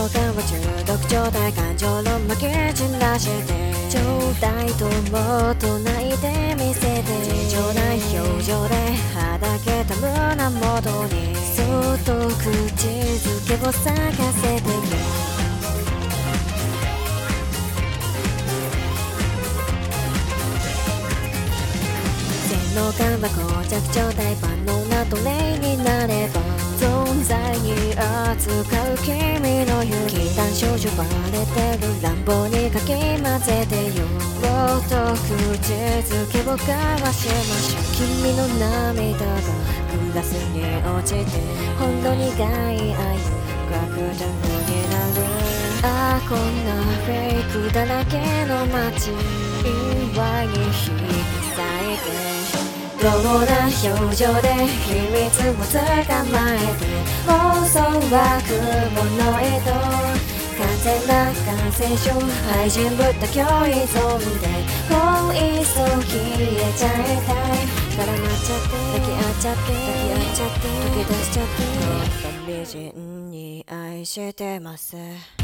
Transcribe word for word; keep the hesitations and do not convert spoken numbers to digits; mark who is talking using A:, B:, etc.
A: の間は中毒状態感情の負け散らしてちょうだいともと泣いてみせて尋常ない表情ではだけた胸元にそっと口づけを咲かせてよの間は膠着状態万能な奴隷になれば存在に扱う君の勇気断少女バレてる乱暴にかき混ぜてよもっと口づけを交わしましょう君の涙がグラスに落ちてほんの苦い愛が楽団になるああこんなフェイクだらけの街祝いに引き裂いてどうな表情で秘密を捕まえて妄想は雲の絵と完全な感染症廃人ぶった共依存でもういっそ消えちゃいたい絡まっちゃって抱き合っちゃって抱き合っちゃって溶け出しちゃってもっと美人に愛してます